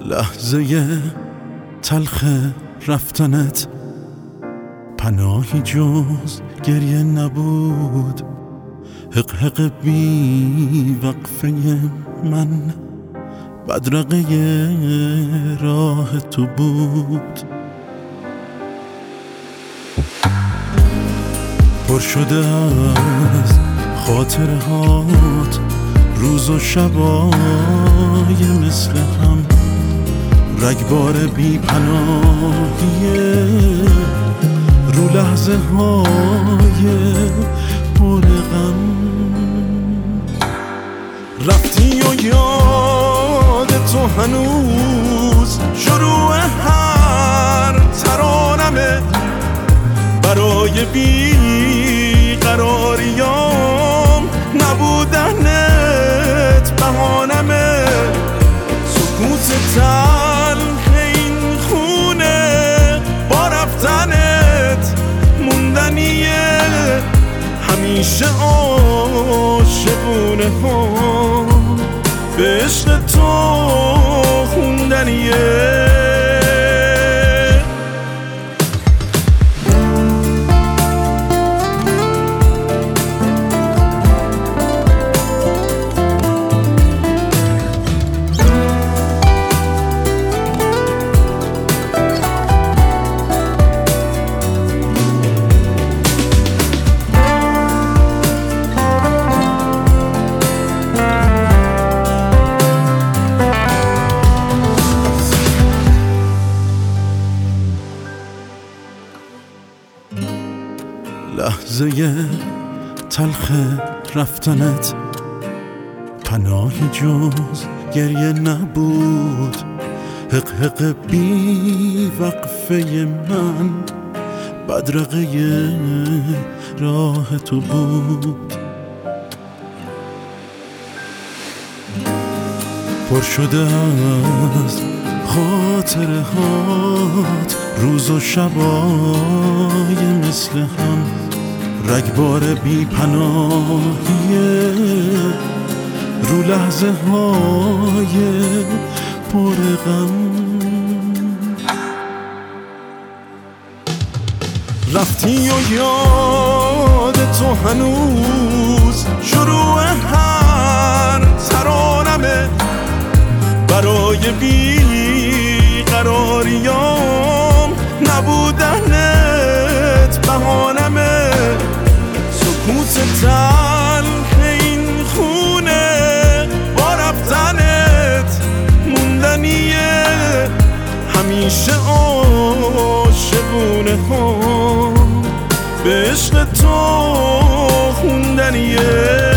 لحظه تلخ رفتنت پناهی جز گریه نبود. حق حق بی وقفه من بدرقه راه تو بود. پر شده از خاطرهات روز و شبای مثل هم، رگبار بی پناهیه رو لحظه های پر غم. رفتی و یاد تو هنوز شروع هر ترانمه، برای بی قراریام نبودنت بهانمه. سکوت تلخ این خونه با رفتنت موندنیه، همیشه عاشقونه ها به عشق تو خوندنیه. لحظه تلخ رفتنت پناهی جز گریه نبود. حق حق بی وقفه من بدرقه راه تو بود. پر شده از خاطرهات روز و شبای مثل هم، رگبار بی پناهیه رو لحظه های پر غم. رفتی و یاد تو هنوز شروع هر ترانمه، برای بی قراریام نبودنت بهانمه. سکوت تلخ این خونه با رفتنت موندنیه، همیشه عاشقونه ها به عشق تو خوندنیه.